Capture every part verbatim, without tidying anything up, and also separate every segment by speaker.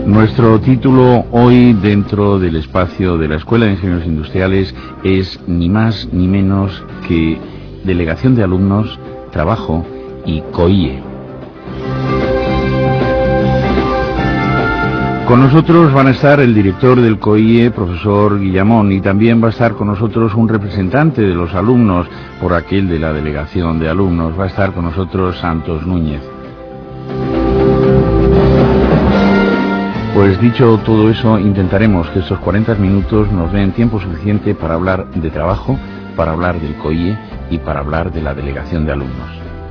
Speaker 1: Nuestro título hoy dentro del espacio de la Escuela de Ingenieros Industriales es ni más ni menos que Delegación de Alumnos, Trabajo y C O I E. Con nosotros van a estar el director del C O I E, profesor Guillamón, y también va a estar con nosotros un representante de los alumnos, por aquel de la Delegación de Alumnos. Va a estar con nosotros Santos Núñez. Pues dicho todo eso, intentaremos que estos cuarenta minutos nos den tiempo suficiente para hablar de trabajo, para hablar del C O I E y para hablar de la Delegación de Alumnos.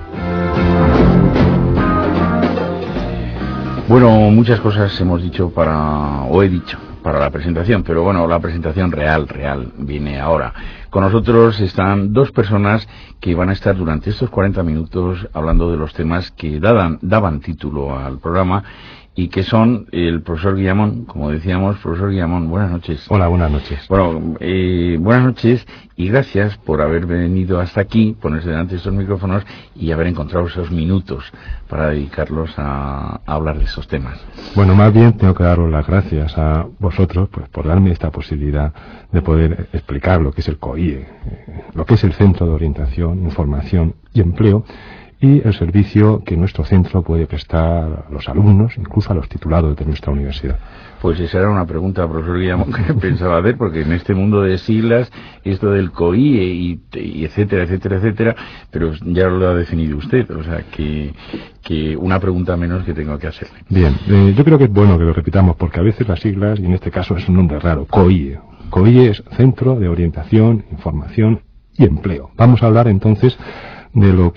Speaker 1: Bueno, muchas cosas hemos dicho para, o he dicho, para la presentación, pero bueno, la presentación real, real, viene ahora. Con nosotros están dos personas que van a estar durante estos cuarenta minutos hablando de los temas que daban, daban título al programa, y que son el profesor Guillamón, como decíamos. Profesor Guillamón, buenas noches.
Speaker 2: Hola, buenas noches.
Speaker 1: Bueno, eh, buenas noches y gracias por haber venido hasta aquí, ponerse delante de estos micrófonos y haber encontrado esos minutos para dedicarlos a, a hablar de esos temas.
Speaker 2: Bueno, más bien tengo que daros las gracias a vosotros pues por darme esta posibilidad de poder explicar lo que es el C O I E, lo que es el Centro de Orientación, Información y Empleo, y el servicio que nuestro centro puede prestar a los alumnos, incluso a los titulados de nuestra universidad.
Speaker 1: Pues esa era una pregunta, profesor Guillamón, que pensaba hacer, porque en este mundo de siglas, esto del C O I E y, y etcétera, etcétera, etcétera, pero ya lo ha definido usted, o sea, que, que una pregunta menos que tengo que hacerle.
Speaker 2: Bien, eh, yo creo que es bueno que lo repitamos, porque a veces las siglas, y en este caso es un nombre raro, C O I E. C O I E es Centro de Orientación, Información y Empleo. Vamos a hablar entonces de lo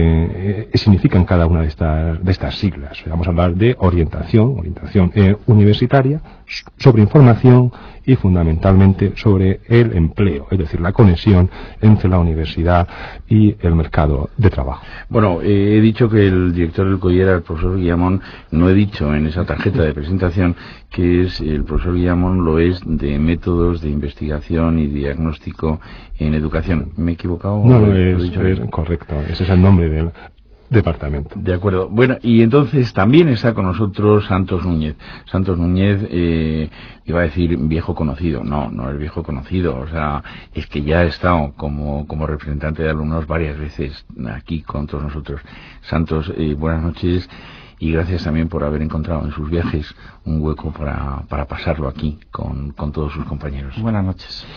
Speaker 2: que eh, significan cada una de estas de estas siglas. Vamos a hablar de orientación, orientación eh, universitaria, sobre información y fundamentalmente sobre el empleo, es decir, la conexión entre la universidad y el mercado de trabajo.
Speaker 1: Bueno, eh, he dicho que el director del C O I E era el profesor Guillamón. No he dicho en esa tarjeta de presentación que es el profesor Guillamón, lo es de métodos de investigación y diagnóstico en educación. ¿Me he equivocado?
Speaker 2: No, no, es, es correcto. Ese es el nombre del departamento.
Speaker 1: De acuerdo. Bueno, y entonces también está con nosotros Santos Núñez. Santos Núñez, eh, iba a decir viejo conocido. No, no es viejo conocido. O sea, es que ya ha estado como, como representante de alumnos varias veces aquí con todos nosotros. Santos, eh, buenas noches. Y gracias también por haber encontrado en sus viajes un hueco para, para pasarlo aquí con, con todos sus compañeros.
Speaker 3: Buenas noches.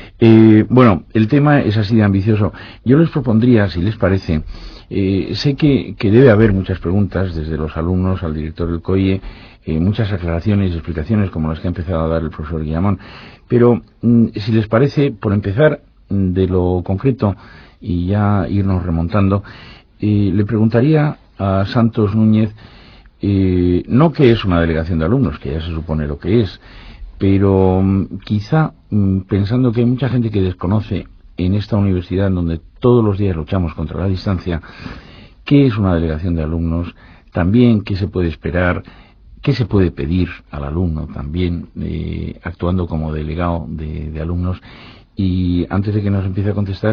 Speaker 1: Eh, bueno, el tema es así de ambicioso. Yo les propondría, si les parece, eh, sé que, que debe haber muchas preguntas desde los alumnos al director del C O I E, eh, muchas aclaraciones y explicaciones como las que ha empezado a dar el profesor Guillamón, pero mm, si les parece, por empezar mm, de lo concreto y ya irnos remontando, eh, le preguntaría a Santos Núñez, eh, no qué es una delegación de alumnos, que ya se supone lo que es, pero um, quizá um, pensando que hay mucha gente que desconoce en esta universidad en donde todos los días luchamos contra la distancia, qué es una delegación de alumnos, también qué se puede esperar, qué se puede pedir al alumno también, eh, actuando como delegado de, de alumnos. Y antes de que nos empiece a contestar,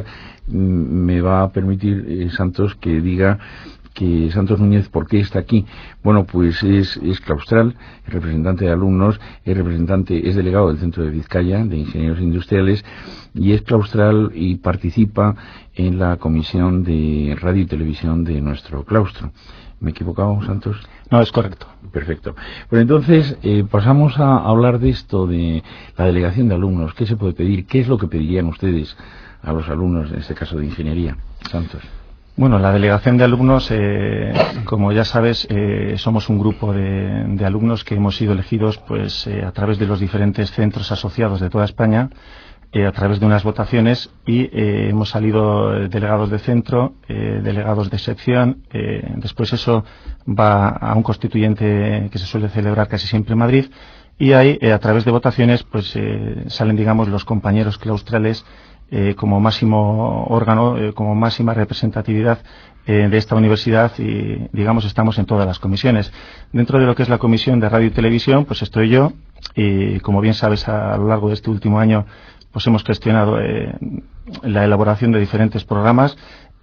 Speaker 1: me va a permitir eh, Santos que diga que Santos Núñez, ¿por qué está aquí? Bueno, pues es, es claustral, es representante de alumnos, es representante, es delegado del Centro de Vizcaya de Ingenieros Industriales y es claustral y participa en la comisión de radio y televisión de nuestro claustro. ¿Me he equivocado, Santos?
Speaker 3: No, es correcto.
Speaker 1: Perfecto. Pues entonces eh, pasamos a hablar de esto, de la delegación de alumnos. ¿Qué se puede pedir? ¿Qué es lo que pedirían ustedes a los alumnos, en este caso de ingeniería? Santos.
Speaker 3: Bueno, la delegación de alumnos, eh, como ya sabes, eh, somos un grupo de, de alumnos que hemos sido elegidos pues eh, a través de los diferentes centros asociados de toda España, eh, a través de unas votaciones, y eh, hemos salido delegados de centro, eh, delegados de sección, eh, después eso va a un constituyente que se suele celebrar casi siempre en Madrid, y ahí eh, a través de votaciones pues eh, salen, digamos, los compañeros claustrales Eh, como máximo órgano, eh, como máxima representatividad eh, de esta universidad, y digamos estamos en todas las comisiones. Dentro de lo que es la comisión de radio y televisión, pues estoy yo, y como bien sabes, a, a lo largo de este último año pues hemos gestionado eh, la elaboración de diferentes programas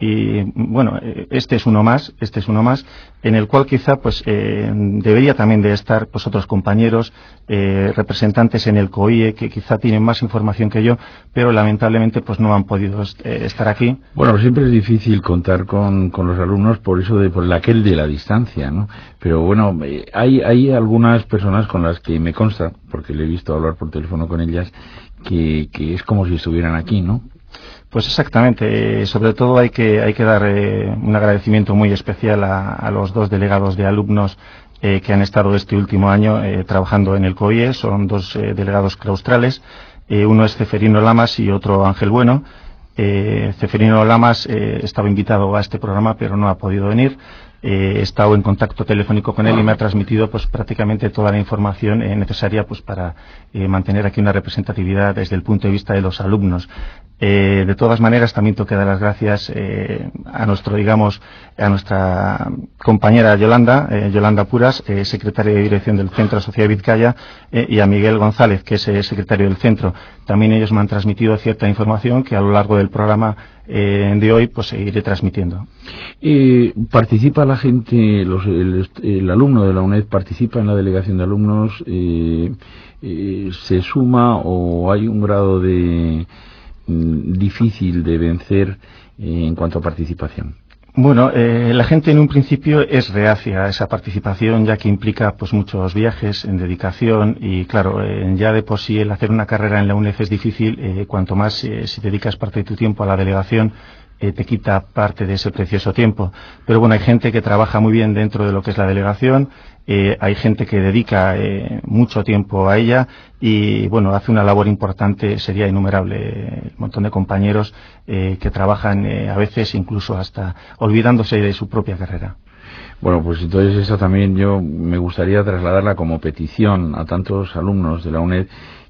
Speaker 3: y bueno, este es uno más, este es uno más, en el cual quizá pues eh, debería también de estar pues otros compañeros, eh, representantes en el C O I E que quizá tienen más información que yo, pero lamentablemente pues no han podido eh, estar aquí.
Speaker 1: Bueno, siempre es difícil contar con, con los alumnos por eso de por aquel de la distancia, ¿no? Pero bueno, hay hay algunas personas con las que me consta, porque le he visto hablar por teléfono con ellas, que, que es como si estuvieran aquí, ¿no?
Speaker 3: Pues exactamente, eh, sobre todo hay que hay que dar eh, un agradecimiento muy especial a, a los dos delegados de alumnos eh, que han estado este último año eh, trabajando en el C O I E. Son dos eh, delegados claustrales, eh, uno es Ceferino Lamas y otro Ángel Bueno. eh, Ceferino Lamas eh, estaba invitado a este programa pero no ha podido venir. Eh, he estado en contacto telefónico con él y me ha transmitido pues prácticamente toda la información eh, necesaria pues para eh, mantener aquí una representatividad desde el punto de vista de los alumnos. Eh, de todas maneras, también tengo que dar las gracias eh, a nuestro, digamos, a nuestra compañera Yolanda, eh, Yolanda Puras, eh, secretaria de dirección del Centro Sociedad de Vizcaya, eh, y a Miguel González, que es eh, secretario del centro. También ellos me han transmitido cierta información que a lo largo del programa eh, de hoy pues iré transmitiendo.
Speaker 1: Eh, ¿Participa la gente, los, el, el alumno de la UNED participa en la delegación de alumnos? Eh, eh, ¿Se suma o hay un grado de difícil de vencer eh, en cuanto a participación?
Speaker 3: Bueno, eh, la gente en un principio es reacia a esa participación, ya que implica pues muchos viajes en dedicación y claro, eh, ya de por sí el hacer una carrera en la UNED es difícil, eh, cuanto más eh, si dedicas parte de tu tiempo a la delegación, eh, te quita parte de ese precioso tiempo. Pero bueno, hay gente que trabaja muy bien dentro de lo que es la delegación, eh, hay gente que dedica eh, mucho tiempo a ella y bueno, hace una labor importante, sería innumerable el montón de compañeros eh, que trabajan eh, a veces incluso hasta olvidándose de su propia carrera.
Speaker 1: Bueno, pues entonces eso también yo me gustaría trasladarla como petición a tantos alumnos de la UNED,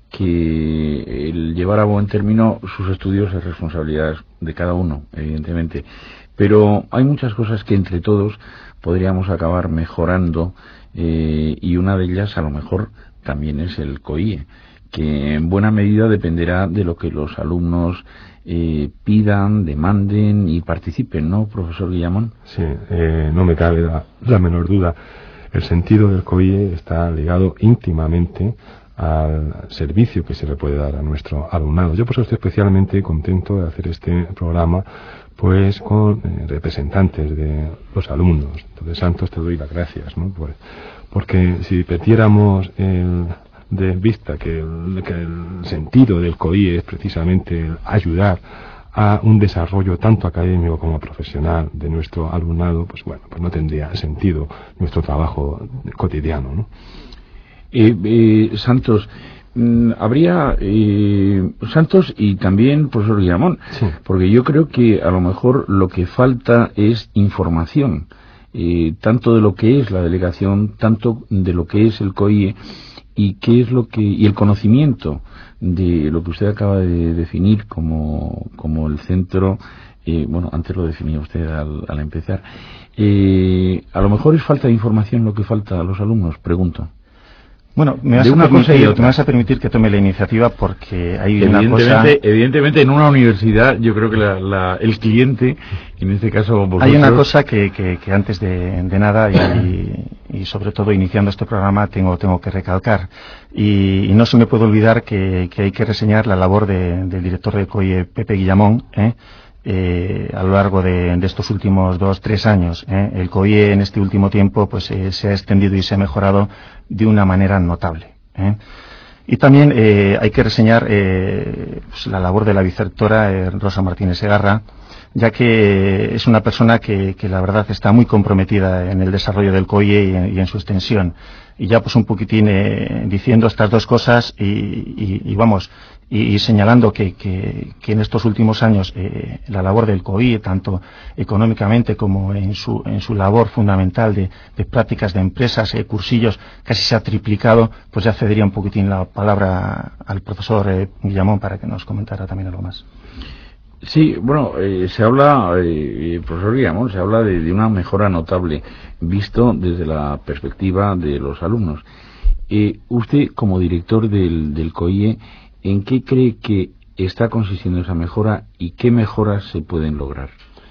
Speaker 1: que el llevar a buen término sus estudios es responsabilidad de cada uno, evidentemente, pero hay muchas cosas que entre todos podríamos acabar mejorando eh, y una de ellas a lo mejor también es el C O I E, que en buena medida dependerá de lo que los alumnos eh, pidan, demanden y participen, ¿no, profesor Guillamón?
Speaker 2: Sí, eh, no me cabe la, la menor duda. El sentido del C O I E está ligado íntimamente al servicio que se le puede dar a nuestro alumnado. Yo por eso estoy especialmente contento de hacer este programa pues con eh, representantes de los alumnos. Entonces, Santos, te doy las gracias, ¿no? Pues, porque si perdiéramos el de vista que el, que el sentido del C O I E es precisamente el ayudar a un desarrollo tanto académico como profesional de nuestro alumnado, pues bueno, pues no tendría sentido nuestro trabajo cotidiano, ¿no?
Speaker 1: Eh, eh, Santos, mm, habría eh, Santos y también profesor Guillamón,
Speaker 2: sí.
Speaker 1: Porque yo creo que a lo mejor lo que falta es información, eh, tanto de lo que es la delegación, tanto de lo que es el C O I E y qué es lo que y el conocimiento de lo que usted acaba de definir como como el centro. Eh, bueno, antes lo definía usted al, al empezar. Eh, a lo mejor es falta de información lo que falta a los alumnos, pregunto.
Speaker 3: Bueno, me vas,
Speaker 1: de
Speaker 3: a
Speaker 1: una cosa y
Speaker 3: permitir,
Speaker 1: otra.
Speaker 3: me vas a permitir que tome la iniciativa porque hay una
Speaker 1: Evidentemente,
Speaker 3: cosa...
Speaker 1: evidentemente en una universidad yo creo que la, la, el cliente, en este caso vosotros...
Speaker 3: Hay una cosa que, que, que antes de, de nada y, y sobre todo iniciando este programa tengo, tengo que recalcar y, y no se me puede olvidar que, que hay que reseñar la labor de, del director del C O I E, Pepe Guillamón, ¿eh? Eh, a lo largo de, de estos últimos dos, tres años. ¿eh? El C O I E en este último tiempo pues eh, se ha extendido y se ha mejorado de una manera notable. ¿eh? Y también eh, hay que reseñar eh, pues, la labor de la vicerrectora eh, Rosa Martínez Segarra, ya que es una persona que, que la verdad está muy comprometida en el desarrollo del C O I E y en, y en su extensión. Y ya pues un poquitín eh, diciendo estas dos cosas y, y, y vamos, y, y señalando que, que, que en estos últimos años eh, la labor del C O I E, tanto económicamente como en su, en su labor fundamental de, de prácticas de empresas, eh, cursillos, casi se ha triplicado, pues ya cedería un poquitín la palabra al profesor eh, Guillamón para que nos comentara también algo más.
Speaker 1: Sí, bueno, eh, se habla, eh, profesor Guillamón, se habla de, de una mejora notable, visto desde la perspectiva de los alumnos. Eh, usted, como director del, del C O I E, ¿en qué cree que está consistiendo esa mejora y qué mejoras se pueden lograr?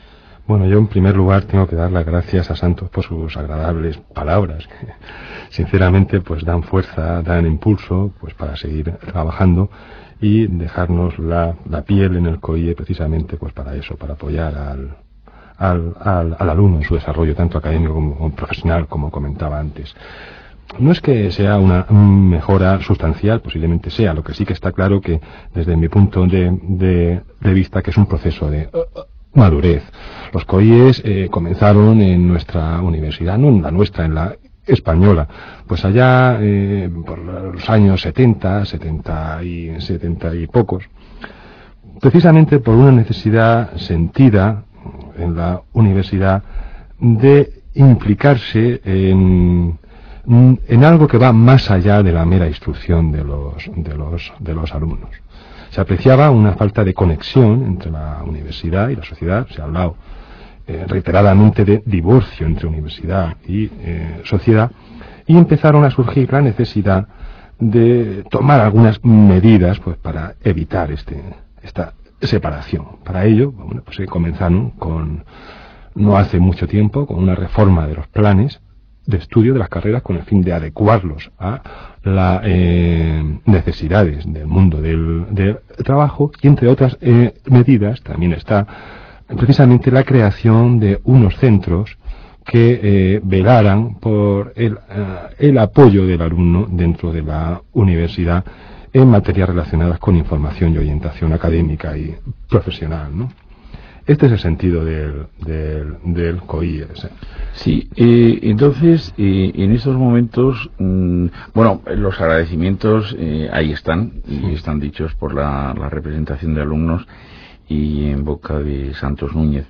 Speaker 2: Bueno, yo en primer lugar tengo que dar las gracias a Santos por sus agradables palabras, que sinceramente pues dan fuerza, dan impulso pues para seguir trabajando y dejarnos la, la piel en el C O I E precisamente pues para eso, para apoyar al, al, al, al alumno en su desarrollo, tanto académico como, como profesional, como comentaba antes. No es que sea una mejora sustancial, posiblemente sea, lo que sí que está claro que desde mi punto de, de, de vista que es un proceso de uh, madurez. Los C O I Es eh, comenzaron en nuestra universidad, no en la nuestra, en la española, pues allá eh, por los años setenta, setenta y setenta y pocos, precisamente por una necesidad sentida en la universidad de implicarse en en algo que va más allá de la mera instrucción de los de los de los alumnos. Se apreciaba una falta de conexión entre la universidad y la sociedad. Se ha hablado eh, reiteradamente de divorcio entre universidad y eh, sociedad, y empezaron a surgir la necesidad de tomar algunas medidas pues para evitar este esta separación. Para ello, bueno, pues se comenzaron con no hace mucho tiempo con una reforma de los planes de estudio de las carreras con el fin de adecuarlos a las eh, necesidades del mundo del, del trabajo, y entre otras eh, medidas también está precisamente la creación de unos centros que eh, velaran por el, uh, el apoyo del alumno dentro de la universidad en materias relacionadas con información y orientación académica y profesional, ¿no? Este es el sentido del, del, del C O I E.
Speaker 1: Sí, eh, entonces, eh, en estos momentos, mmm, bueno, los agradecimientos eh, ahí están, y están dichos por la, la representación de alumnos y en boca de Santos Núñez.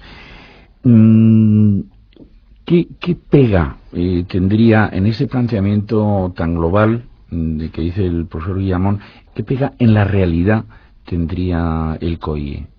Speaker 1: Mm, ¿qué, ¿Qué pega eh, tendría en ese planteamiento tan global de que dice el profesor Guillamón, qué pega en la realidad tendría el C O I E?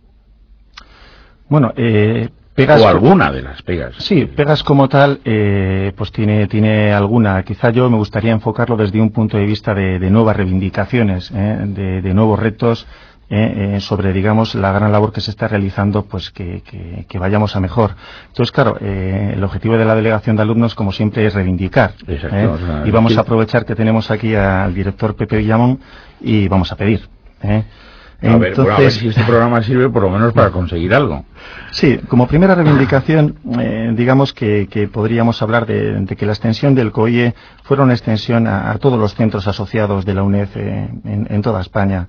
Speaker 3: Bueno, eh, pegas...
Speaker 1: O alguna de las pegas.
Speaker 3: Sí, pegas como tal, eh, pues tiene tiene alguna. Quizá yo me gustaría enfocarlo desde un punto de vista de, de nuevas reivindicaciones, eh, de, de nuevos retos eh, eh, sobre, digamos, la gran labor que se está realizando, pues que, que, que vayamos a mejor. Entonces, claro, eh, el objetivo de la delegación de alumnos, como siempre, es reivindicar.
Speaker 1: Exacto.
Speaker 3: Eh,
Speaker 1: O sea,
Speaker 3: y vamos
Speaker 1: que...
Speaker 3: a aprovechar que tenemos aquí al director Pepe Guillamón y vamos a pedir. Eh.
Speaker 1: A ver, Entonces, bueno, a ver si este programa sirve por lo menos para conseguir algo.
Speaker 3: Sí, como primera reivindicación, eh, digamos que, que podríamos hablar de, de que la extensión del C O I E fuera una extensión a, a todos los centros asociados de la UNED eh, en, en toda España.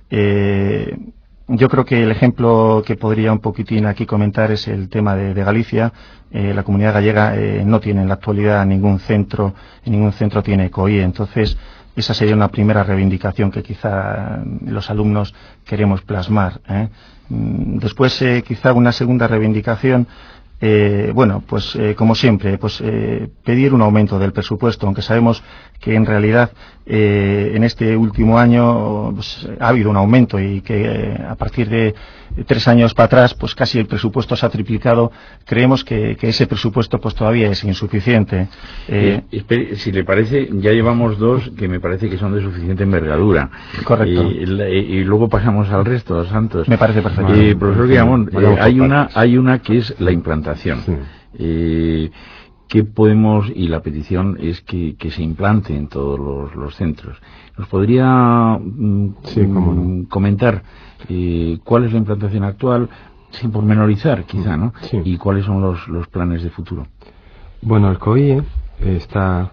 Speaker 3: Eh, yo creo que el ejemplo que podría un poquitín aquí comentar es el tema de, de Galicia. Eh, la comunidad gallega eh, no tiene en la actualidad ningún centro, ningún centro tiene C O I E, entonces esa sería una primera reivindicación que quizá los alumnos queremos plasmar, ¿eh? Después, eh, quizá una segunda reivindicación, eh, bueno, pues eh, como siempre, pues eh, pedir un aumento del presupuesto, aunque sabemos que en realidad eh, en este último año pues, ha habido un aumento y que eh, a partir de tres años para atrás pues casi el presupuesto se ha triplicado. Creemos que, que ese presupuesto pues todavía es insuficiente.
Speaker 1: Eh, eh, espere, si le parece, ya llevamos dos que me parece que son de suficiente envergadura.
Speaker 3: Correcto.
Speaker 1: Eh, y, y luego pasamos al resto, Santos.
Speaker 3: Me parece perfecto.
Speaker 1: Eh, profesor Guillamón,
Speaker 2: eh,
Speaker 1: hay una hay una que es la implantación.
Speaker 2: Sí.
Speaker 1: Eh, ¿Qué podemos, y la petición es que, que se implante en todos los, los centros? ¿Nos podría mm,
Speaker 2: sí, cómo no.
Speaker 1: comentar eh, cuál es la implantación actual, sin pormenorizar quizá, ¿no?
Speaker 2: Sí.
Speaker 1: Y cuáles son los, los planes de futuro?
Speaker 2: Bueno, el C O I E está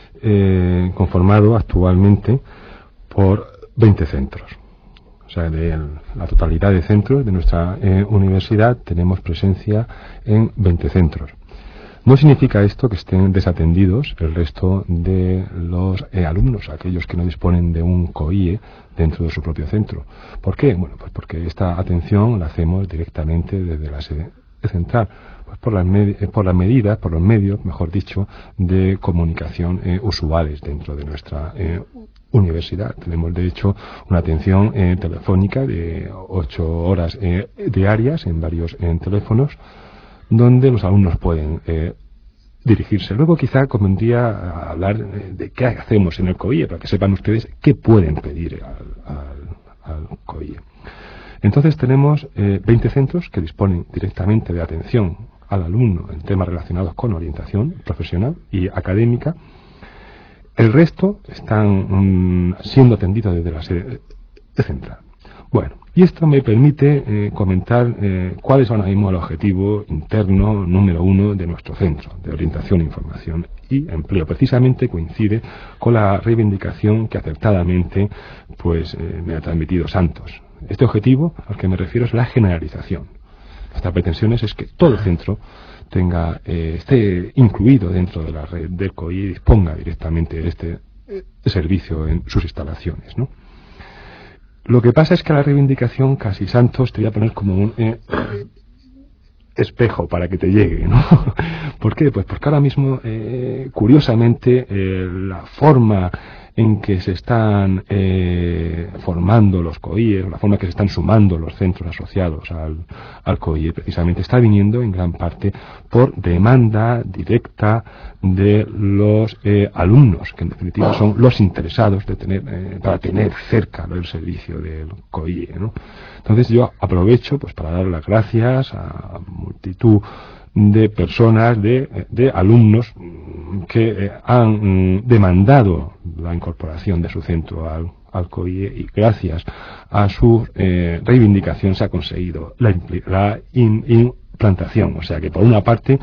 Speaker 2: eh, conformado actualmente por veinte centros. O sea, de el, la totalidad de centros de nuestra eh, universidad tenemos presencia en veinte centros. No significa esto que estén desatendidos el resto de los eh, alumnos, aquellos que no disponen de un C O I E dentro de su propio centro. ¿Por qué? Bueno, pues porque esta atención la hacemos directamente desde la sede central, pues por las, med por las medidas, por los medios, mejor dicho, de comunicación eh, usuales dentro de nuestra eh, universidad. Tenemos, de hecho, una atención eh, telefónica de ocho horas eh, diarias en varios en teléfonos, donde los alumnos pueden eh, dirigirse. Luego quizá convendría hablar de qué hacemos en el C O I E, para que sepan ustedes qué pueden pedir al, al, al C O I E. Entonces tenemos eh, veinte centros que disponen directamente de atención al alumno en temas relacionados con orientación profesional y académica. El resto están mmm, siendo atendidos desde la sede central. Bueno, y esto me permite eh, comentar eh, cuál es ahora mismo el objetivo interno número uno de nuestro centro de orientación, información y empleo. Precisamente coincide con la reivindicación que acertadamente pues eh, me ha transmitido Santos. Este objetivo al que me refiero es la generalización. Nuestras pretensiones es que todo el centro tenga eh, esté incluido dentro de la red del C O I y disponga directamente de este eh, servicio en sus instalaciones, ¿no? Lo que pasa es que la reivindicación, casi Santos, te voy a poner como un eh, espejo para que te llegue, ¿no? ¿Por qué? Pues porque ahora mismo, eh, curiosamente, eh, la forma en que se están eh, formando los C O I E, la forma en que se están sumando los centros asociados al, al C O I E, precisamente está viniendo en gran parte por demanda directa de los eh, alumnos, que en definitiva son los interesados de tener eh, para tener cerca el servicio del C O I E, ¿no? Entonces yo aprovecho pues para dar las gracias a multitud de personas, de, de alumnos que eh, han mm, demandado la incorporación de su centro al, al C O I E, y gracias a su eh, reivindicación se ha conseguido la, la in, implantación. O sea que por una parte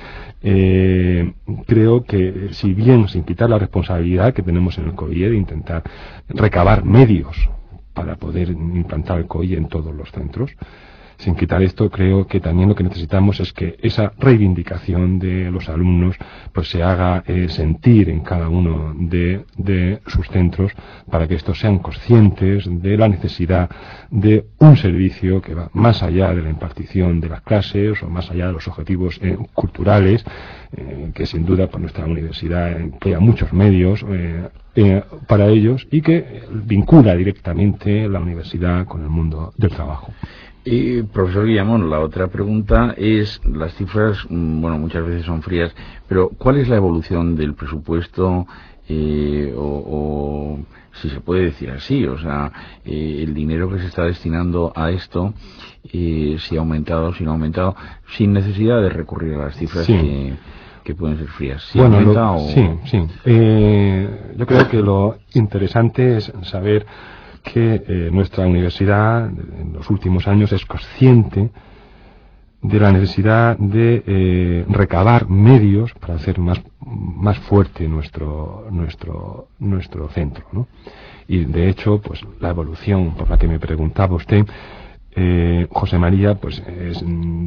Speaker 2: eh, creo que si bien sin quitar la responsabilidad que tenemos en el C O I E de intentar recabar medios para poder implantar el C O I E en todos los centros, sin quitar esto, creo que también lo que necesitamos es que esa reivindicación de los alumnos pues se haga eh, sentir en cada uno de, de sus centros, para que estos sean conscientes de la necesidad de un servicio que va más allá de la impartición de las clases o más allá de los objetivos eh, culturales, eh, que sin duda pues nuestra universidad emplea muchos medios eh, eh, para ellos, y que vincula directamente la universidad con el mundo del trabajo.
Speaker 1: Y, profesor Guillamón, la otra pregunta es, las cifras, bueno, muchas veces son frías, pero ¿cuál es la evolución del presupuesto, eh, o, o si se puede decir así, o sea, eh, el dinero que se está destinando a esto, eh, si ha aumentado, si no ha aumentado, sin necesidad de recurrir a las cifras sí. que, que pueden ser frías? ¿Sí
Speaker 2: bueno,
Speaker 1: aumenta
Speaker 2: lo,
Speaker 1: o...?
Speaker 2: sí, sí. Eh, yo creo que lo interesante es saber que eh, nuestra universidad en los últimos años es consciente de la necesidad de eh, recabar medios para hacer más más fuerte nuestro nuestro nuestro centro, ¿no? Y de hecho, pues la evolución por la que me preguntaba usted, eh, José María, pues es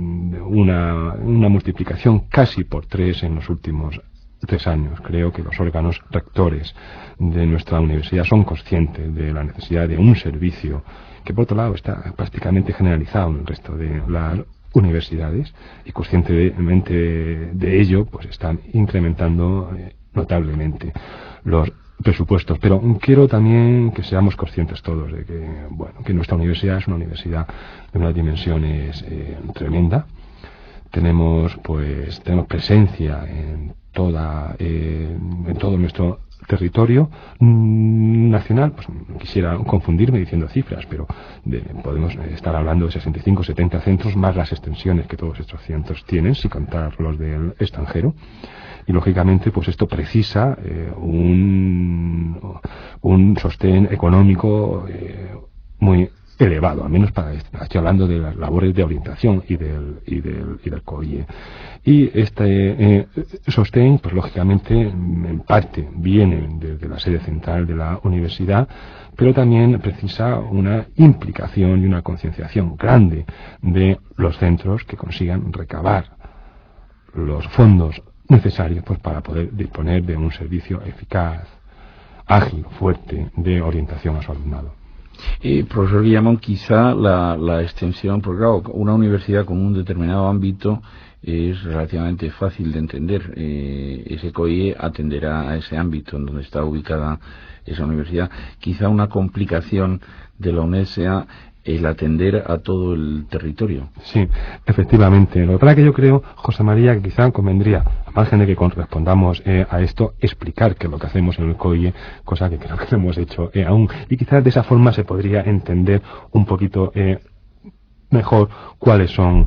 Speaker 2: una una multiplicación casi por tres en los últimos tres años. Creo que los órganos rectores de nuestra universidad son conscientes de la necesidad de un servicio que, por otro lado, está prácticamente generalizado en el resto de las universidades, y conscientemente de, de ello pues están incrementando eh, notablemente los presupuestos. Pero quiero también que seamos conscientes todos de que, bueno, que nuestra universidad es una universidad de unas dimensiones eh, tremenda. Tenemos pues tenemos presencia en toda eh, en todo nuestro territorio nacional. Pues no quisiera confundirme diciendo cifras, pero de, podemos estar hablando de sesenta y cinco, setenta centros, más las extensiones que todos estos centros tienen, sin contar los del extranjero. Y lógicamente pues esto precisa eh, un un sostén económico eh, muy elevado, al menos para estoy hablando de las labores de orientación y del y del y del C O I E. Y este eh, sostén, pues lógicamente en parte viene desde la sede central de la universidad, pero también precisa una implicación y una concienciación grande de los centros que consigan recabar los fondos necesarios pues para poder disponer de un servicio eficaz, ágil, fuerte de orientación a su alumnado.
Speaker 1: Eh, profesor Guillamón, quizá la, la extensión, porque claro, una universidad con un determinado ámbito es relativamente fácil de entender. Eh, ese C O I E atenderá a ese ámbito en donde está ubicada esa universidad. Quizá una complicación de la UNED sea el atender a todo el territorio.
Speaker 2: Sí, efectivamente. Lo que pasa es que yo creo, José María, que quizá convendría, a margen de que correspondamos eh, a esto, explicar qué es lo que hacemos en el C O I E, cosa que creo que no hemos hecho eh, aún. Y quizás de esa forma se podría entender un poquito eh, mejor cuáles son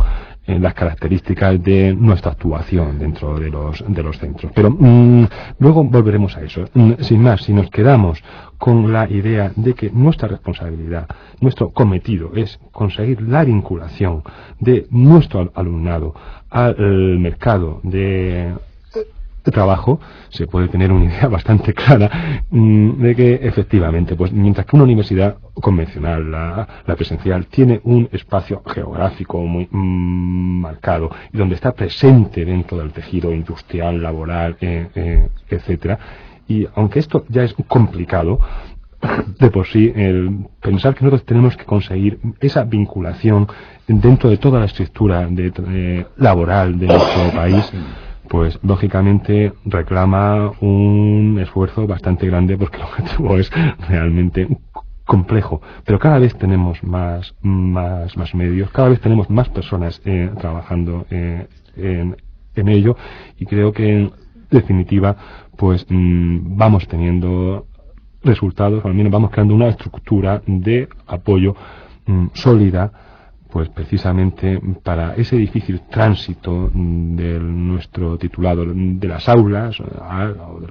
Speaker 2: en las características de nuestra actuación dentro de los de los centros. Pero mmm, luego volveremos a eso. Mm, sin más, si nos quedamos con la idea de que nuestra responsabilidad, nuestro cometido es conseguir la vinculación de nuestro alumnado al mercado de de trabajo, se puede tener una idea bastante clara mmm, de que efectivamente, pues mientras que una universidad convencional, la, la presencial, tiene un espacio geográfico muy mmm, marcado y donde está presente dentro del tejido industrial, laboral, eh, eh, etcétera. Y aunque esto ya es complicado de por sí, el pensar que nosotros tenemos que conseguir esa vinculación dentro de toda la estructura de, eh, laboral de nuestro país, pues lógicamente reclama un esfuerzo bastante grande porque el objetivo es realmente complejo, pero cada vez tenemos más más más medios, cada vez tenemos más personas eh, trabajando eh, en, en ello, y creo que en definitiva pues mmm, vamos teniendo resultados, o al menos vamos creando una estructura de apoyo mmm, sólida, pues precisamente para ese difícil tránsito de nuestro titulado de las aulas a,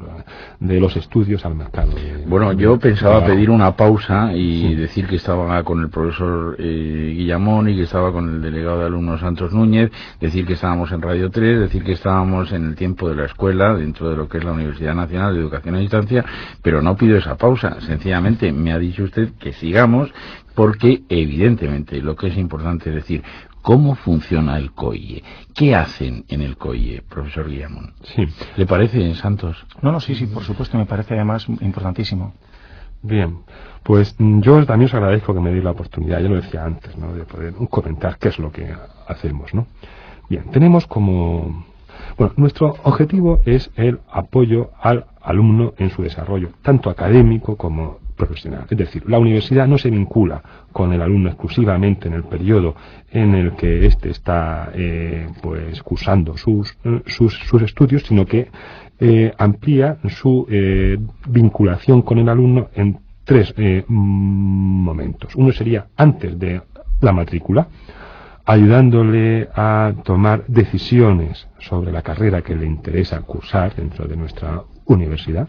Speaker 2: de los estudios al mercado. De,
Speaker 1: bueno, yo
Speaker 2: de,
Speaker 1: pensaba
Speaker 2: de
Speaker 1: pedir una pausa y sí. decir que estaba con el profesor eh, Guillamón y que estaba con el delegado de alumnos Santos Núñez, decir que estábamos en Radio tres, decir que estábamos en el tiempo de la escuela, dentro de lo que es la Universidad Nacional de Educación a Distancia, pero no pido esa pausa, sencillamente me ha dicho usted que sigamos, porque evidentemente lo que es importante es decir, ¿cómo funciona el C O I E? ¿Qué hacen en el C O I E, profesor Guillamón?
Speaker 2: Sí.
Speaker 1: ¿Le parece, Santos?
Speaker 3: No, no, sí, sí, por supuesto, me parece además importantísimo.
Speaker 2: Bien, pues yo también os agradezco que me deis la oportunidad, ya lo decía antes, ¿no?, de poder comentar qué es lo que hacemos, ¿no? Bien, tenemos como... Bueno, nuestro objetivo es el apoyo al alumno en su desarrollo, tanto académico como profesional. Es decir, la universidad no se vincula con el alumno exclusivamente en el periodo en el que éste está eh, pues cursando sus, sus, sus estudios, sino que eh, amplía su eh, vinculación con el alumno en tres eh, momentos. Uno sería antes de la matrícula, ayudándole a tomar decisiones sobre la carrera que le interesa cursar dentro de nuestra universidad.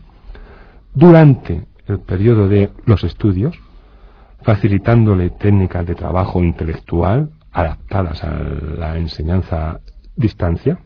Speaker 2: Durante el periodo de los estudios, facilitándole técnicas de trabajo intelectual adaptadas a la enseñanza a distancia.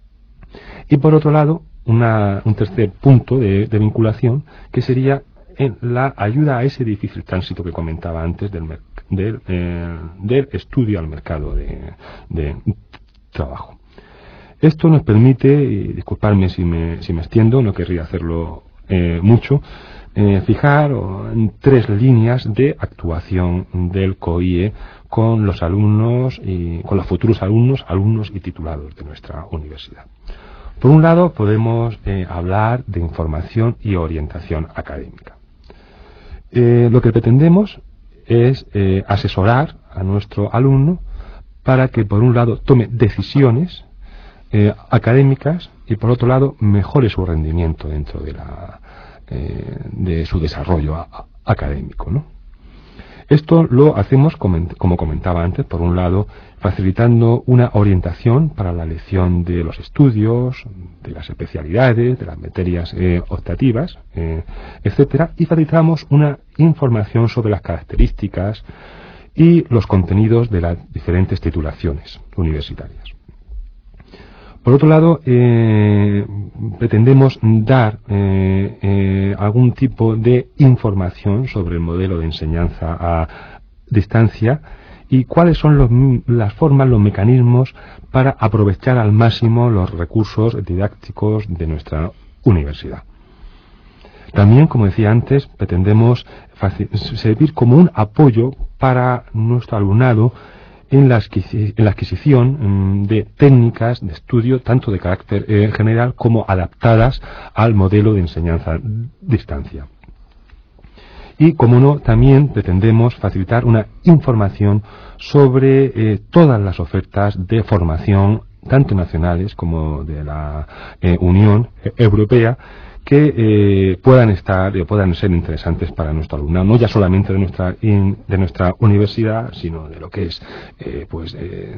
Speaker 2: Y por otro lado, una, un tercer punto de, de vinculación, que sería en la ayuda a ese difícil tránsito que comentaba antes del, del, eh, del estudio al mercado de, de trabajo. Esto nos permite, y disculpadme si me, si me extiendo, no querría hacerlo eh, mucho, eh, fijar en tres líneas de actuación del C O I E con los alumnos y con los futuros alumnos, alumnos y titulados de nuestra universidad. Por un lado, podemos eh, hablar de información y orientación académica. Eh, lo que pretendemos es eh, asesorar a nuestro alumno para que, por un lado, tome decisiones eh, académicas y, por otro lado, mejore su rendimiento dentro de, la, eh, de su desarrollo a, a, académico, ¿no? Esto lo hacemos, como comentaba antes, por un lado, facilitando una orientación para la elección de los estudios, de las especialidades, de las materias eh, optativas, eh, etcétera, y facilitamos una información sobre las características y los contenidos de las diferentes titulaciones universitarias. Por otro lado, eh, pretendemos dar eh, eh, algún tipo de información sobre el modelo de enseñanza a distancia y cuáles son los, las formas, los mecanismos para aprovechar al máximo los recursos didácticos de nuestra universidad. También, como decía antes, pretendemos servir como un apoyo para nuestro alumnado en la, en la adquisición de técnicas de estudio, tanto de carácter eh, general como adaptadas al modelo de enseñanza a distancia. Y, como no, también pretendemos facilitar una información sobre eh, todas las ofertas de formación, tanto nacionales como de la eh, Unión Europea, que eh, puedan estar o puedan ser interesantes para nuestro alumnado, no ya solamente de nuestra in, de nuestra universidad, sino de lo que es eh, pues eh,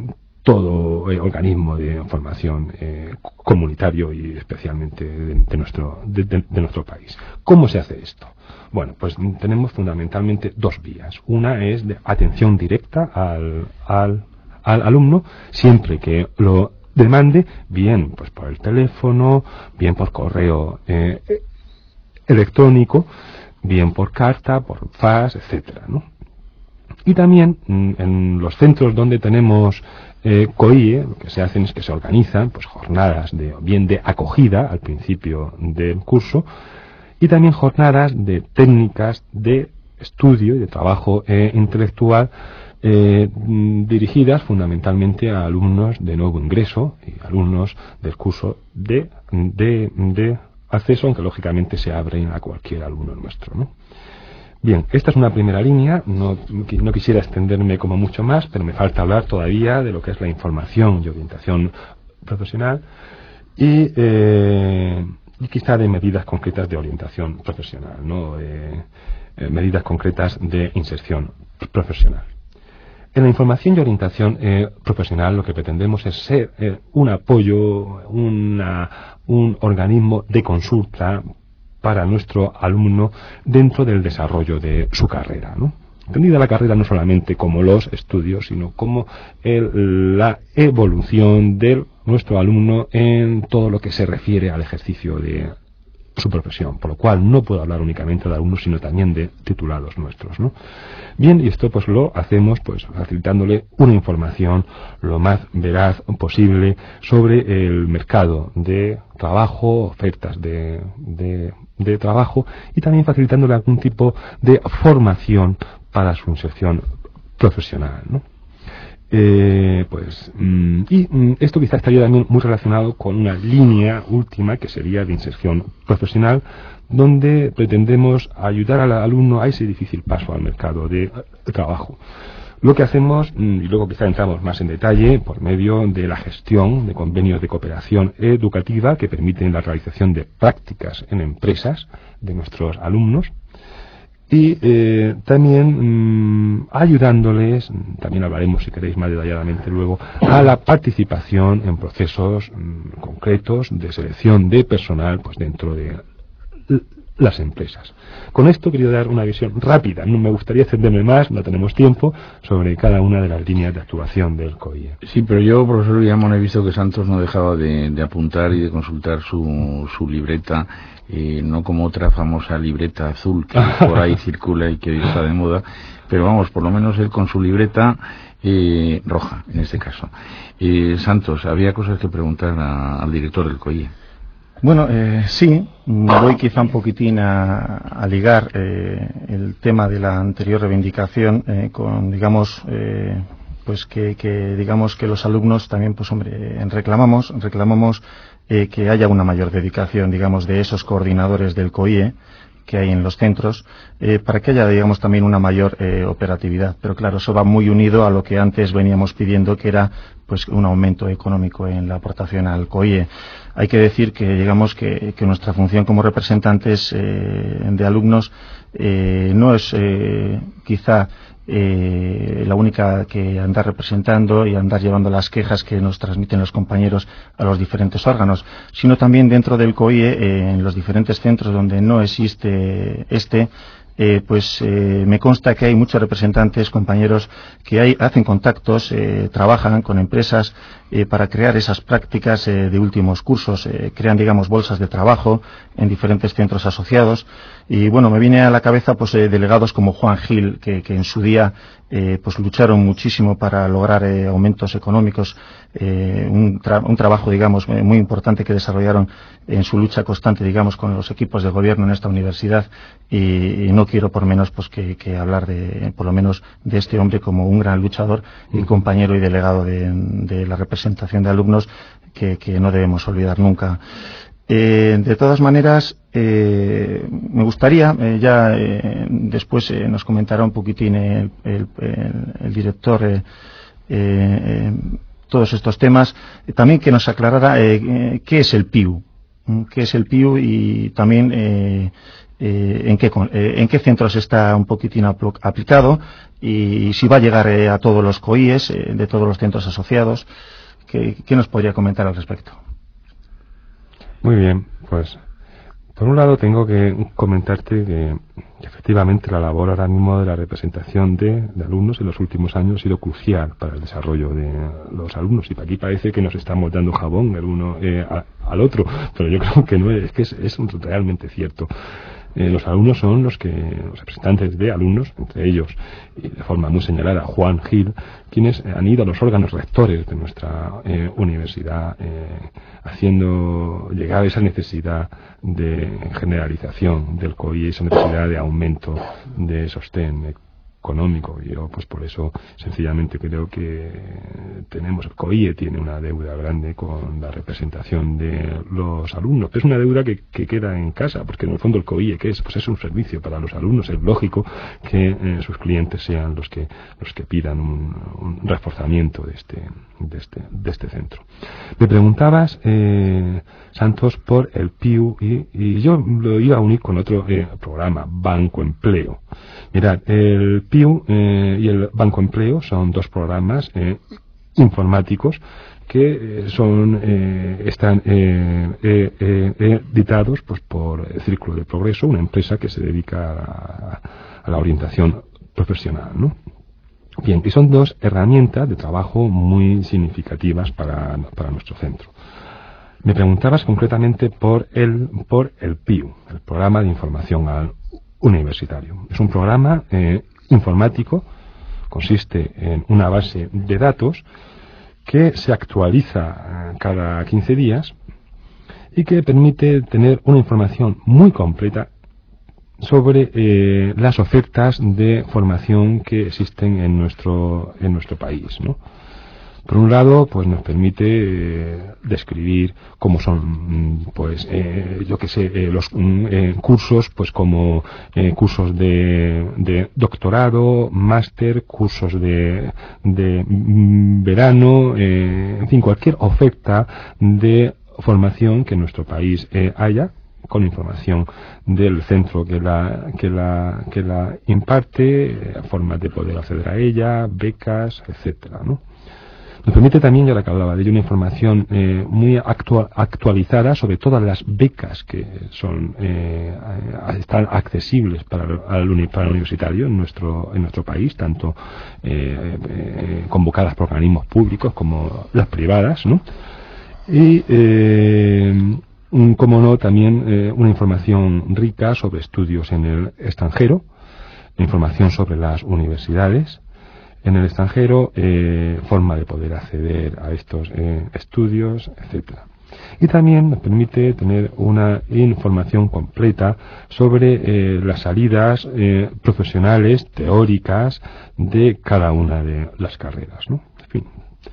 Speaker 2: todo eh, organismo de formación eh, comunitario y especialmente de, de, nuestro, de, de, de nuestro país. ¿Cómo se hace esto? Bueno, pues tenemos fundamentalmente dos vías. Una es de atención directa al, al, al alumno, siempre que lo demande, bien pues por el teléfono, bien por correo eh, electrónico, bien por carta, por fax, etcétera, ¿no? Y también en los centros donde tenemos eh, C O I E, lo que se hacen es que se organizan pues jornadas de bien de acogida al principio del curso y también jornadas de técnicas de estudio y de trabajo eh, intelectual eh, dirigidas fundamentalmente a alumnos de nuevo ingreso y alumnos del curso de, de, de acceso, aunque lógicamente se abren a cualquier alumno nuestro, ¿no? Bien, esta es una primera línea, no, no quisiera extenderme como mucho más, pero me falta hablar todavía de lo que es la información y orientación profesional y, eh, y quizá de medidas concretas de orientación profesional, ¿no? Eh, eh, medidas concretas de inserción profesional. En la información y orientación eh, profesional lo que pretendemos es ser eh, un apoyo, una, un organismo de consulta para nuestro alumno dentro del desarrollo de su carrera, ¿no? Entendida la carrera no solamente como los estudios, sino como el, la evolución de nuestro alumno en todo lo que se refiere al ejercicio de su profesión, por lo cual no puedo hablar únicamente de alumnos, sino también de titulados nuestros, ¿no? Bien, y esto pues lo hacemos pues facilitándole una información lo más veraz posible sobre el mercado de trabajo, ofertas de, de, de trabajo y también facilitándole algún tipo de formación para su inserción profesional, ¿no? Eh, pues mm, y mm, esto quizás estaría también muy relacionado con una línea última que sería de inserción profesional, donde pretendemos ayudar al alumno a ese difícil paso al mercado de, de trabajo. Lo que hacemos, mm, y luego quizá entramos más en detalle, por medio de la gestión de convenios de cooperación educativa que permiten la realización de prácticas en empresas de nuestros alumnos, y eh, también mmm, ayudándoles, también hablaremos si queréis más detalladamente luego, a la participación en procesos mmm, concretos de selección de personal pues dentro de las empresas. Con esto quería dar una visión rápida, no me gustaría extenderme más, no tenemos tiempo, sobre cada una de las líneas de actuación del C O I E.
Speaker 1: Sí, pero yo, profesor Guillamón, he visto que Santos no dejaba de, de apuntar y de consultar su, su libreta, eh, no como otra famosa libreta azul que por ahí circula y que hoy está de moda, pero vamos, por lo menos él con su libreta eh, roja, en este caso. Eh, Santos, había cosas que preguntar a, al director del C O I E.
Speaker 3: Bueno, eh, sí, voy quizá un poquitín a, a ligar eh, el tema de la anterior reivindicación eh, con, digamos, eh, pues que, que digamos que los alumnos también, pues hombre, reclamamos, reclamamos eh, que haya una mayor dedicación, digamos, de esos coordinadores del C O I E que hay en los centros, eh, para que haya, digamos, también una mayor eh, operatividad. Pero claro, eso va muy unido a lo que antes veníamos pidiendo, que era pues un aumento económico en la aportación al C O I E. Hay que decir que, digamos, que, que nuestra función como representantes eh, de alumnos eh, no es eh, quizá eh, la única que andar representando y andar llevando las quejas que nos transmiten los compañeros a los diferentes órganos, sino también dentro del C O I E, eh, en los diferentes centros donde no existe este, eh, pues eh, me consta que hay muchos representantes, compañeros, que hay, hacen contactos, eh, trabajan con empresas eh, para crear esas prácticas eh, de últimos cursos, eh, crean, digamos, bolsas de trabajo en diferentes centros asociados. Y bueno, me viene a la cabeza pues eh, delegados como Juan Gil, que, que en su día eh, pues lucharon muchísimo para lograr eh, aumentos económicos, eh, un, tra un trabajo, digamos, eh, muy importante que desarrollaron en su lucha constante, digamos, con los equipos de gobierno en esta universidad, y, y no quiero por menos pues que, que hablar de, por lo menos, de este hombre como un gran luchador y compañero y delegado de, de la representación de alumnos que, que no debemos olvidar nunca. Eh, de todas maneras, eh, me gustaría, eh, ya eh, después eh, nos comentará un poquitín el, el, el, el director eh, eh, todos estos temas, eh, también que nos aclarara eh, eh, qué es el P I U, qué es el P I U y también eh, eh, en qué eh, en qué centros está un poquitín apl aplicado y si va a llegar eh, a todos los C O I Es eh, de todos los centros asociados. ¿Qué, qué nos podría comentar al respecto?
Speaker 2: Muy bien, pues por un lado tengo que comentarte que, que efectivamente la labor ahora mismo de la representación de, de alumnos en los últimos años ha sido crucial para el desarrollo de los alumnos, y aquí parece que nos estamos dando jabón el uno eh, a, al otro, pero yo creo que no es, es que es, es realmente cierto. Eh, los alumnos son los que, los representantes de alumnos, entre ellos, y de forma muy señalada, Juan Gil, quienes han ido a los órganos rectores de nuestra eh, universidad, eh, haciendo llegar esa necesidad de generalización del C O I, esa necesidad de aumento de sostén económico. Yo, pues por eso, sencillamente creo que tenemos, el C O I E tiene una deuda grande con la representación de los alumnos, pero es una deuda que, que queda en casa, porque en el fondo el C O I E, ¿qué es? Pues es un servicio para los alumnos. Es lógico que eh, sus clientes sean los que los que pidan un, un reforzamiento de este, de este de este centro. Me preguntabas, eh, Santos, por el P I U, y, y yo lo iba a unir con otro eh, programa, Banco Empleo. Mirad, el P I U eh, y el Banco Empleo son dos programas eh, informáticos que eh, son eh, están eh, eh, eh, editados pues por el Círculo de Progreso, una empresa que se dedica a, a la orientación profesional, ¿no? Bien, y son dos herramientas de trabajo muy significativas para, para nuestro centro. Me preguntabas concretamente por el por el P I U, el Programa de Información al Universitario. Es un programa eh, informático, consiste en una base de datos que se actualiza eh, cada quince días y que permite tener una información muy completa sobre eh, las ofertas de formación que existen en nuestro en nuestro país, ¿no? Por un lado, pues nos permite eh, describir cómo son, pues, eh, yo qué sé, eh, los eh, cursos, pues como eh, cursos de, de doctorado, máster, cursos de, de verano, eh, en fin, cualquier oferta de formación que en nuestro país eh, haya, con información del centro que la que la que la imparte, eh, formas de poder acceder a ella, becas, etcétera, ¿no? Nos permite también, ya la que hablaba de ello, una información eh, muy actual, actualizada sobre todas las becas que son eh, están accesibles para el, para el universitario en nuestro en nuestro país, tanto eh, eh, convocadas por organismos públicos como las privadas, ¿no? Y eh, como no, también eh, una información rica sobre estudios en el extranjero, información sobre las universidades en el extranjero, eh, forma de poder acceder a estos eh, estudios, etcétera. Y también nos permite tener una información completa sobre eh, las salidas eh, profesionales, teóricas, de cada una de las carreras, ¿no? En fin.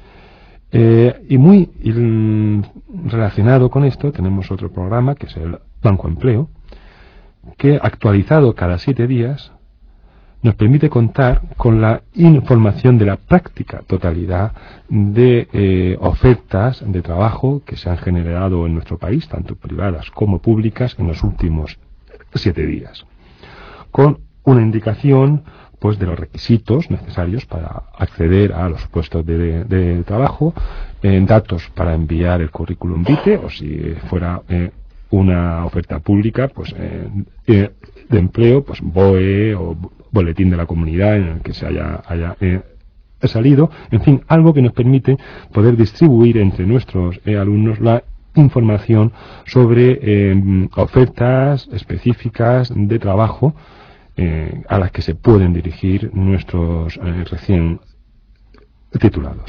Speaker 2: Eh, y muy y, relacionado con esto, tenemos otro programa, que es el Banco Empleo, que actualizado cada siete días, nos permite contar con la información de la práctica totalidad de eh, ofertas de trabajo que se han generado en nuestro país, tanto privadas como públicas, en los últimos siete días, con una indicación pues de los requisitos necesarios para acceder a los puestos de, de, de trabajo, eh, datos para enviar el currículum vitae, o si fuera eh, una oferta pública, pues eh, eh, de empleo, pues B O E o boletín de la comunidad en el que se haya, haya eh, salido, en fin, algo que nos permite poder distribuir entre nuestros eh, alumnos la información sobre eh, ofertas específicas de trabajo eh, a las que se pueden dirigir nuestros eh, recién titulados.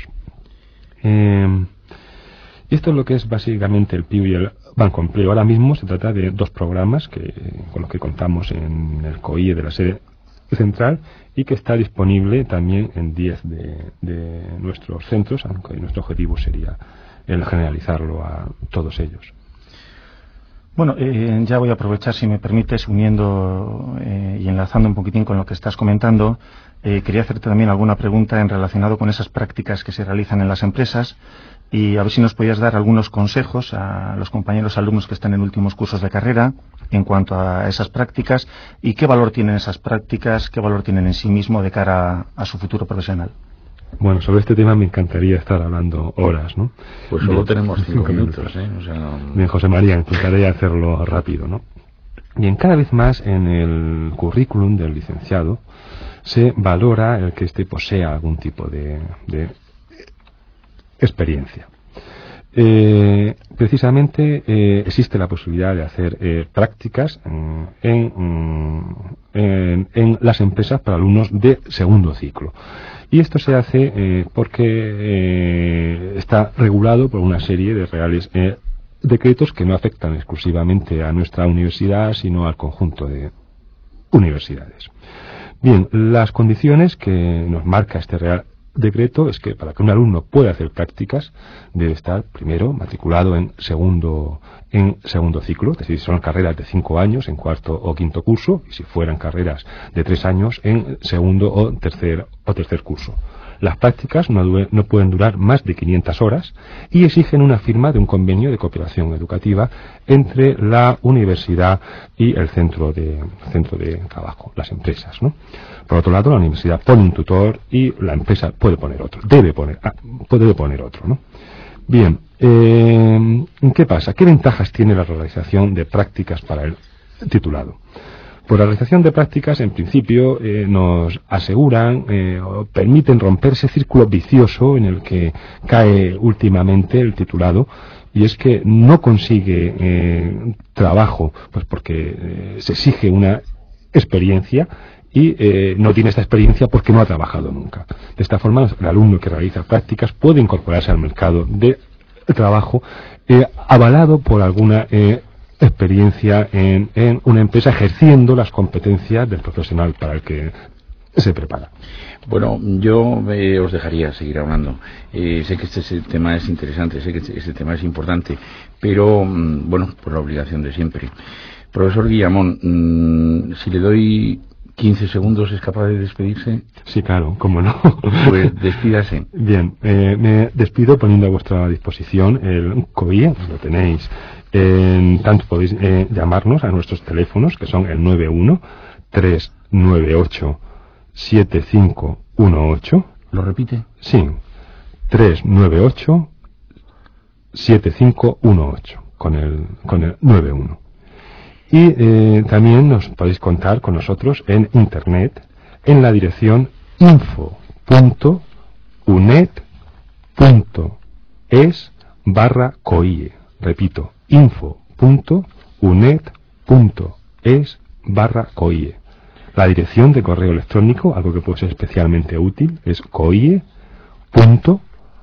Speaker 2: Eh, esto es lo que es básicamente el P I U y el Banco Empleo. Ahora mismo se trata de dos programas que, con los que contamos en el C O I E de la sede central y que está disponible también en diez de, de nuestros centros, aunque nuestro objetivo sería el generalizarlo a todos ellos.
Speaker 3: Bueno, eh, ya voy a aprovechar, si me permites, uniendo eh, y enlazando un poquitín con lo que estás comentando. Eh, quería hacerte también alguna pregunta en relacionado con esas prácticas que se realizan en las empresas y a ver si nos podías dar algunos consejos a los compañeros alumnos que están en últimos cursos de carrera en cuanto a esas prácticas y qué valor tienen esas prácticas, qué valor tienen en sí mismo de cara a, a su futuro profesional.
Speaker 2: Bueno, sobre este tema me encantaría estar hablando horas, ¿no?
Speaker 1: Pues solo
Speaker 2: Bien,
Speaker 1: tenemos cinco, cinco minutos,
Speaker 2: minutos,
Speaker 1: ¿eh? O sea...
Speaker 2: Bien, José María, intentaré hacerlo rápido, ¿no? Bien, cada vez más en el currículum del licenciado se valora el que éste posea algún tipo de, de experiencia. Eh, precisamente eh, existe la posibilidad de hacer eh, prácticas en, en, en las empresas para alumnos de segundo ciclo. Y esto se hace eh, porque eh, está regulado por una serie de reales eh, decretos que no afectan exclusivamente a nuestra universidad, sino al conjunto de universidades. Bien, las condiciones que nos marca este real decreto es que para que un alumno pueda hacer prácticas debe estar primero matriculado en segundo en segundo ciclo, es decir, si son carreras de cinco años en cuarto o quinto curso, y si fueran carreras de tres años en segundo o tercer o tercer curso. Las prácticas no, no pueden durar más de quinientas horas y exigen una firma de un convenio de cooperación educativa entre la universidad y el centro de, centro de trabajo, las empresas, ¿no? Por otro lado, la universidad pone un tutor y la empresa puede poner otro, debe poner, ah, puede poner otro, ¿no? Bien, eh, ¿qué pasa? ¿Qué ventajas tiene la realización de prácticas para el titulado? Por la realización de prácticas, en principio, eh, nos aseguran eh, o permiten romper ese círculo vicioso en el que cae últimamente el titulado, y es que no consigue eh, trabajo, pues porque eh, se exige una experiencia y eh, no tiene esta experiencia porque no ha trabajado nunca. De esta forma, el alumno que realiza prácticas puede incorporarse al mercado de trabajo eh, avalado por alguna eh, experiencia en, en una empresa, ejerciendo las competencias del profesional para el que se prepara.
Speaker 1: Bueno, yo eh, os dejaría seguir hablando. Eh, sé que este, este tema es interesante, sé que este, este tema es importante, pero, mmm, bueno, por la obligación de siempre. Profesor Guillamón, mmm, si le doy quince segundos, ¿es capaz de despedirse?
Speaker 2: Sí, claro, cómo no.
Speaker 1: Pues despídase.
Speaker 2: Bien, eh, me despido poniendo a vuestra disposición el C O I E, lo tenéis. Eh, tanto podéis eh, llamarnos a nuestros teléfonos, que son el nueve uno, tres nueve ocho, siete cinco uno ocho.
Speaker 1: ¿Lo repite?
Speaker 2: Sí, tres nueve ocho, siete cinco uno ocho, con el, con el nueve uno. Y eh, también nos podéis contar con nosotros en internet en la dirección info punto uned punto es barra coie. Repito, info punto uned punto es barra coie. La dirección de correo electrónico, algo que puede ser especialmente útil, es coie punto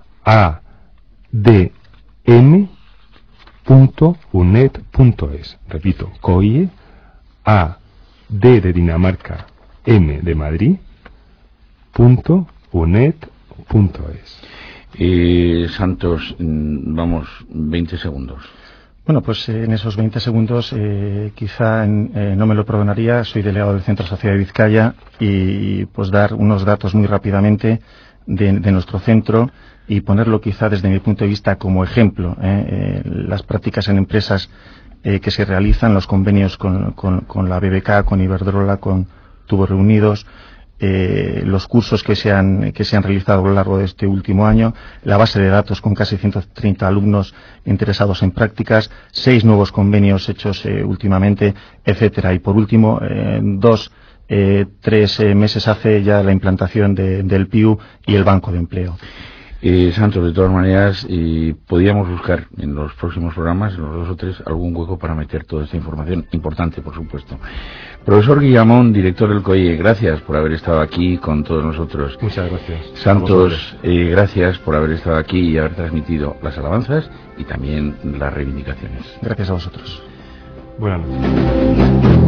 Speaker 2: adm punto uned punto es. Repito, coie, A, D de Dinamarca, M de Madrid, punto uned punto es.
Speaker 1: Eh, Santos, vamos, veinte segundos.
Speaker 3: Bueno, pues eh, en esos veinte segundos eh, quizá eh, no me lo perdonaría, soy delegado del Centro Sociedad de Vizcaya y pues dar unos datos muy rápidamente de, de nuestro centro y ponerlo quizá desde mi punto de vista como ejemplo. Eh, eh, las prácticas en empresas eh, que se realizan, los convenios con, con, con la B B K, con Iberdrola, con Tubos Reunidos, eh, los cursos que se, han, que se han realizado a lo largo de este último año, la base de datos con casi ciento treinta alumnos interesados en prácticas, seis nuevos convenios hechos eh, últimamente, etcétera. Y por último, eh, dos, eh, tres eh, meses hace ya la implantación de, del P I U y el Banco de Empleo.
Speaker 1: Eh, Santos, de todas maneras, eh, podríamos buscar en los próximos programas, en los dos o tres, algún hueco para meter toda esta información, importante, por supuesto. Profesor Guillamón, director del C O I E, gracias por haber estado aquí con todos nosotros.
Speaker 2: Muchas gracias.
Speaker 1: Santos, eh, gracias por haber estado aquí y haber transmitido las alabanzas y también las reivindicaciones.
Speaker 3: Gracias a vosotros.
Speaker 2: Buenas noches.